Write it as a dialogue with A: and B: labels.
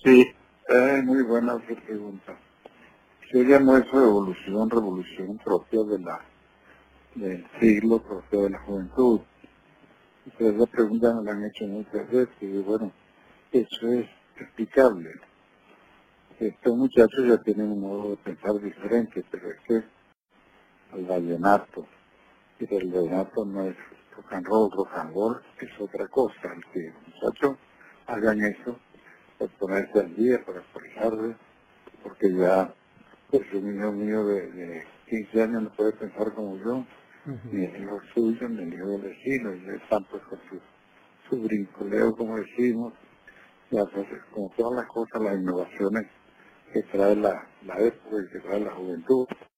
A: Sí, muy buena su pregunta. Yo llamo eso revolución propia del siglo, propia de la juventud. Ustedes la pregunta me la han hecho muchas veces y bueno, eso es explicable. Estos muchachos ya tienen un modo de pensar diferente, pero es que el vallenato, y el vallenato no es rock and roll es otra cosa. El que los muchachos hagan eso, por ponerse al día, para actualizarse, porque ya pues un hijo mío de 15 años no puede pensar como yo, ni el hijo suyo, ni el hijo del vecino, y están pues con su brincoleo, como decimos, ya pues como todas las cosas, las innovaciones que trae la época y que trae la juventud.